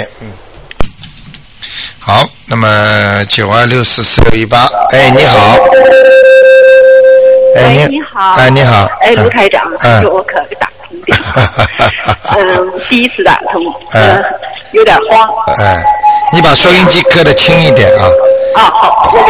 好，那么92644618，你好。 你好。 你好。 卢台长，我可打通电话。第一次打通，有点慌。 你把收音机搁得轻一点啊。 好，我给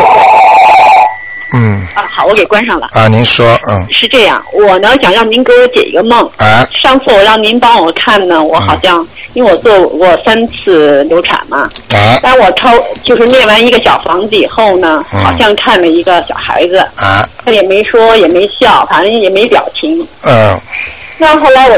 好，我给关上了。 您说。 是这样，我呢想让您给我解一个梦。上次我让您帮我看呢，我好像因为我做过3次流产嘛。但我就是念完一个小房子以后呢，好像看了一个小孩子。他也没说也没笑，反正也没表情。那后来我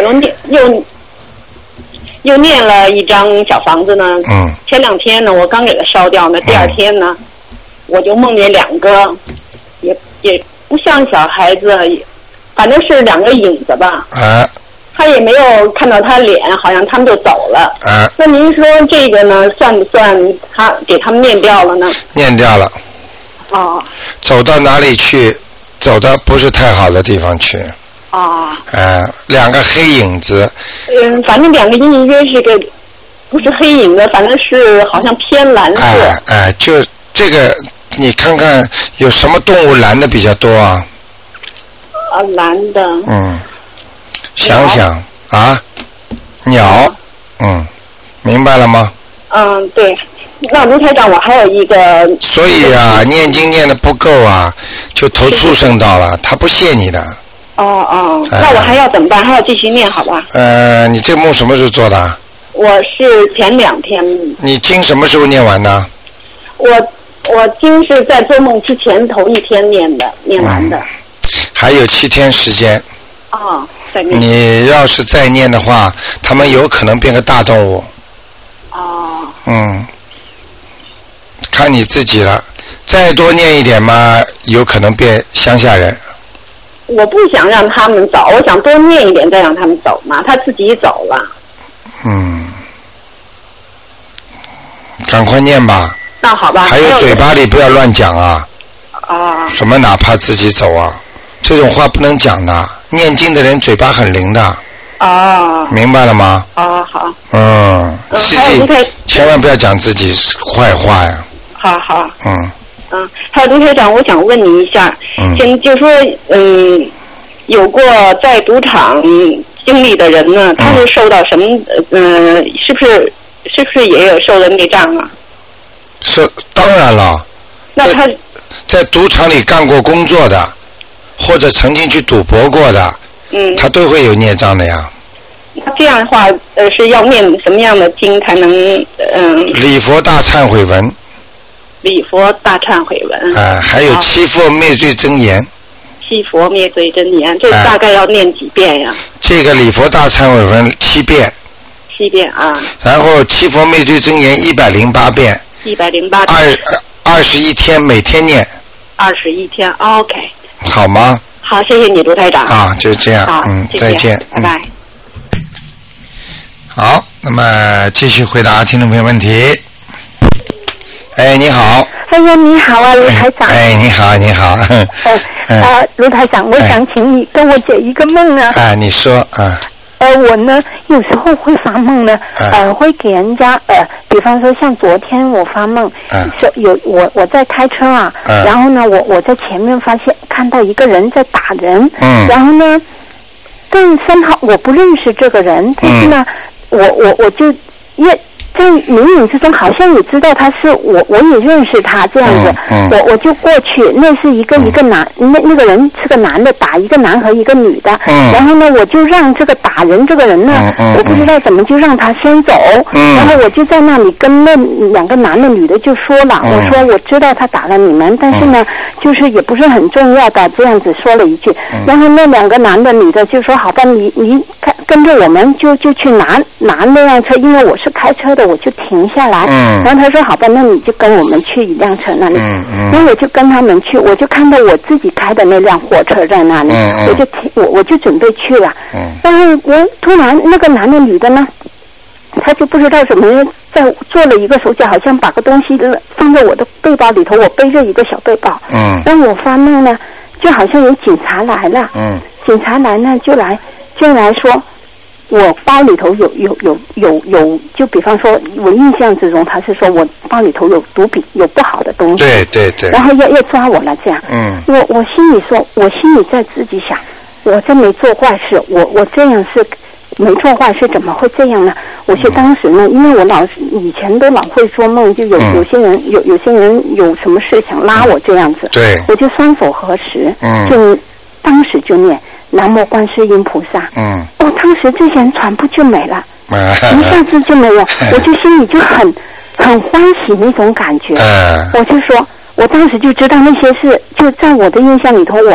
又念了一张小房子呢。前2天呢，我刚给他烧掉呢，第2天呢，我就梦见2个也不像小孩子， 反正是2个影子吧。他也没有看到他脸，好像他们就走了。那您说这个呢，算不算他给他们念掉了呢？ 念掉了。走到哪里去？走到不是太好的地方去。2个黑影子。 反正2个隐隐约是个，不是黑影子，反正是好像偏蓝色。 就这个，你看看有什么动物蓝的比较多啊？ 蓝的。 想想鸟。明白了吗？ 对。那卢台长，我还有一个。 所以念经念的不够就投畜生道了，他不谢你的。 那我还要怎么办？还要继续念好吧？ 你这梦什么时候做的？ 我是前2天。 你经什么时候念完的？ 我经是在做梦之前头1天念完的。 还有7天时间。 再念。 你要是再念的话，他们有可能变个大动物。看你自己了，再多念一点嘛，有可能变乡下人。 我不想让他们走，我想多念一点再让他们走嘛，他自己走了。 赶快念吧。 那好吧。 还有嘴巴里不要乱讲什么哪怕自己走这种话不能讲的。念经的人嘴巴很灵的。明白了吗？ 好。 自己千万不要讲自己坏话呀。 好。还有卢台长，我想问你一下，就说有过在赌场经历的人呢，他是受到什么是不是也有受的内障啊？ 当然了。 那他在赌场里干过工作的，或者曾经去赌博过的，他都会有孽障的呀。 那这样的话，是要念什么样的经才能礼佛大忏悔文。 礼佛大忏悔文。 还有七佛灭罪真言。 七佛灭罪真言，这大概要念几遍呀？ 这个礼佛大忏悔文7遍。 7遍啊。 然后七佛灭罪真言108遍。 108 遍。21天，每天念。 21天 ，OK。 好吗？ 好，谢谢你，卢台长。 就这样。 好， 再见， 拜拜。 好，那么继续回答听众朋友问题。你好。 哎呀，你好啊，卢台长。 你好，你好。 卢台长，我想请你跟我解一个梦啊。 你说我呢有时候会发梦呢，会给人家比方说像昨天我发梦，我在开车然后呢我在前面看到一个人在打人，然后呢更深好我不认识这个人，但是呢我就在冥冥之中好像也知道他是我也认识他这样子，我就过去，那是一个男，那个人是个男的，打一个男和一个女的，然后呢我就让这个打人这个人呢，我不知道怎么就让他先走，然后我就在那里跟那2个男的女的就说了，我说我知道他打了你们，但是呢就是也不是很重要的，这样子说了一句，然后那2个男的女的就说好吧，你跟着我们就去拿那辆车，因为我是开车的，我就停下来，然后他说好吧，那你就跟我们去一辆车那里，然后我就跟他们去，我就看到我自己开的那辆货车在那里，我就准备去了，然后我突然那个男的女的呢，他就不知道怎么在做了一个手脚，好像把个东西放在我的背包里头，我背着一个小背包，然后我发梦呢，就好像有警察来了，警察来呢就来说。我包里头有，就比方说，我印象之中，他是说我包里头有毒品，有不好的东西。 对。 然后要抓我了，这样。我心里说，我心里在自己想，我真没做坏事，我这样是没做坏事，怎么会这样呢？我是当时呢，因为我以前都老会做梦，就有些人有什么事想拉我这样子，我就双手合十，就当时就念。南无观世音菩萨。我当时这些人全部就没了，一下子就没有，我就心里就很欢喜那种感觉。我就说，我当时就知道那些事，就在我的印象里头，我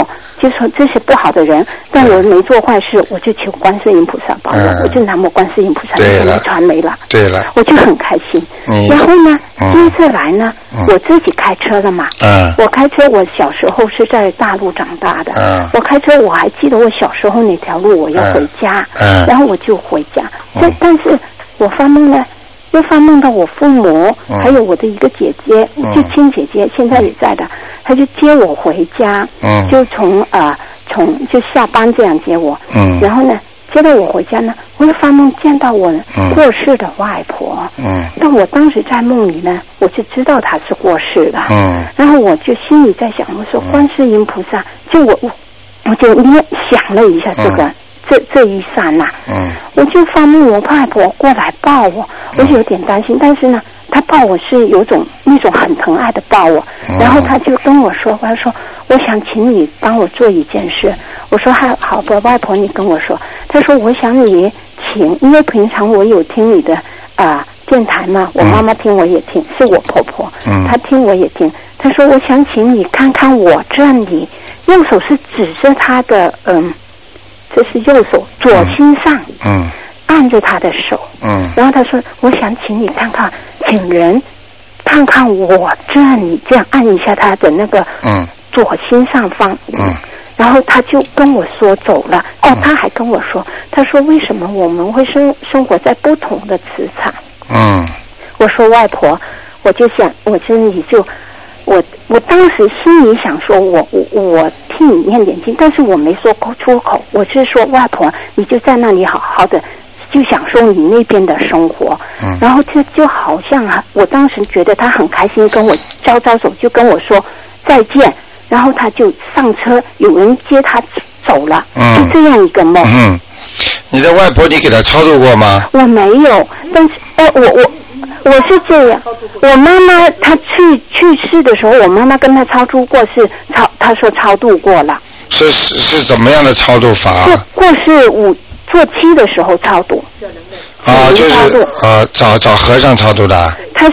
就说这是不好的人，但我没做坏事，我就求观世音菩萨保佑，我就南无观世音菩萨就传媒了， 对了， 我就很开心。然后呢，接下来呢，我自己开车了嘛，我开车，我小时候是在大陆长大的，我开车我还记得我小时候那条路我要回家，然后我就回家，但是我发梦呢。又发梦到我父母，还有我的一个姐姐，就亲姐姐，现在也在的，她就接我回家，就从就下班这样接我，然后呢，接到我回家呢，我又发梦见到我过世的外婆，但我当时在梦里呢，我就知道她是过世了，然后我就心里在想，我说观世音菩萨，就我就想了一下这个。这一刹那，我就发梦我外婆过来抱我，我就有点担心，但是呢，她抱我是有那种很疼爱的抱我，然后她就跟我说，她说我想请你帮我做一件事，我说好的，外婆你跟我说，她说我想你因为平常我有听你的电台嘛，我妈妈听我也听，是我婆婆，她听我也听，她说我想请你看看我这里，右手是指着她的这是右手左心上，按着他的手，然后他说我想请你看看，请人看看我这里，这样按一下他的那个左心上方，然后他就跟我说走了。他还跟我说，他说为什么我们会生活在不同的磁场？我说外婆，我就想我心里就。我当时心里想说我替你念点经，但是我没说出口，我是说外婆你就在那里好好的就享受你那边的生活，然后这就好像我当时觉得他很开心，跟我招手就跟我说再见，然后他就上车，有人接他走了，就这样一个梦。 你的外婆你给她超度过吗？ 我没有，但是我是这样，我妈妈她去世的时候，我妈妈跟她超度过，她说超度过了。 是怎么样的超度法？ 是过世做七的时候超度。 就是找和尚超度的。 他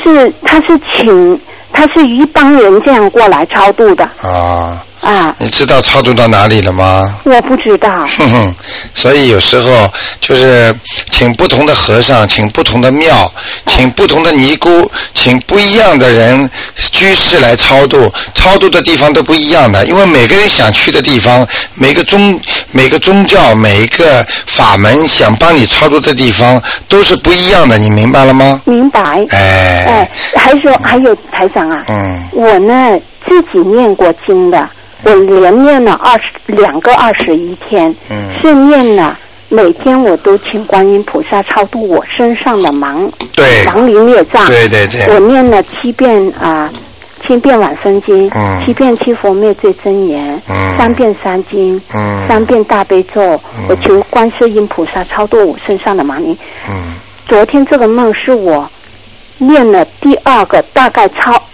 是一帮人这样过来超度的。 你知道超度到哪里了吗？ 我不知道。 所以有时候就是请不同的和尚，请不同的庙，请不同的尼姑，请不一样的人居士来超度，超度的地方都不一样的，因为每个人想去的地方，每个宗教，每一个法门想帮你超度的地方都是不一样的，你明白了吗？ 明白。还有台长啊，我呢自己念过经的。我连念了21天，是念了每天我都请观音菩萨超度我身上的亡灵孽障。 对。 我念了7遍往生经，7遍七佛灭罪真言，3遍三经，3遍大悲咒。我求观世音菩萨超度我身上的亡灵。昨天这个梦是我念了第2个，大概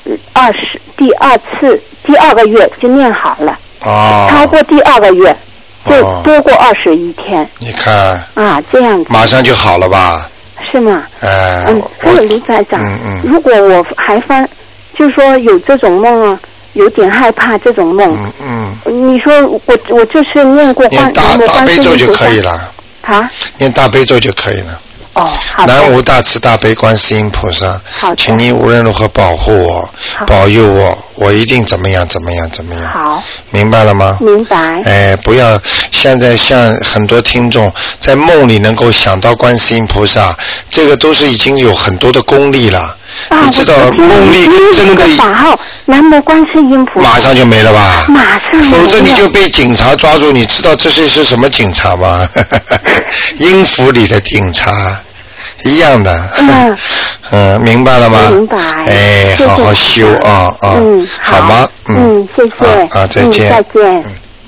第2个月就念好了，超过第2个月就多过21天。 你看这样子马上就好了吧？ 是吗？还有卢台长，如果我还就说有这种梦啊，有点害怕这种梦。你说我就是念过念大悲咒就可以了。念大悲咒就可以了。南无大慈大悲观世音菩萨，请你无论如何保护我，保佑我，我一定怎么样。 好， 明白了吗？ 明白。 不要现在像很多听众在梦里能够想到观世音菩萨，这个都是已经有很多的功力了。你知道梦力跟真的法号南无观世音菩萨， 马上就没了吧？ 马上没了， 否则你就被警察抓住。你知道这是什么警察吗？阴府里的警察一样的。明白了吗？ 明白。 好好修好吗？ 谢谢。 再见。 再见。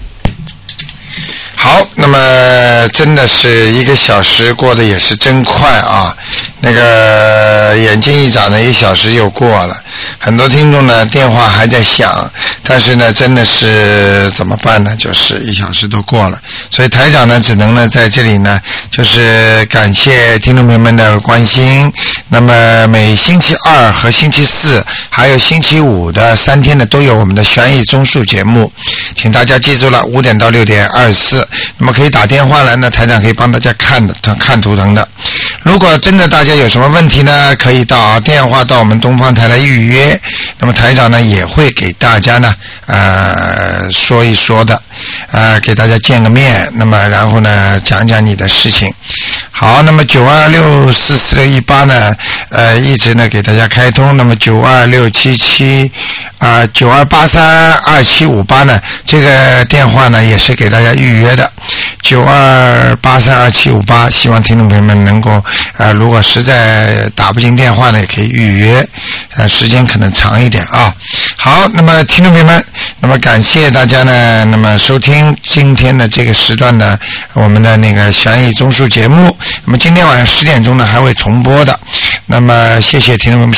好，那么真的是1个小时过得也是真快啊！那个眼睛一眨呢，1小时又过了。很多听众呢电话还在响，但是呢真的是怎么办呢？就是1小时都过了，所以台长呢只能呢在这里呢就是感谢听众朋友们的关心。那么每星期2和星期4还有星期5的3天呢都有我们的悬疑综述节目。 请大家记住了，5点到6点24，那么可以打电话来呢，台长可以帮大家看图腾的。如果真的大家有什么问题呢，可以到电话到我们东方台来预约，那么台长呢也会给大家呢说一说的，给大家见个面，那么然后呢讲讲你的事情。好，那么9264418呢一直呢给大家开通，那么9267792832758呢这个电话呢也是给大家预约的，92832758，希望听众朋友们能够如果实在打不进电话呢也可以预约，时间可能长一点啊。好，那么听众朋友们，那么感谢大家呢那么收听今天的这个时段的我们的那个悬疑综述节目，那么今天晚上10点钟呢还会重播的，那么谢谢听众朋友们。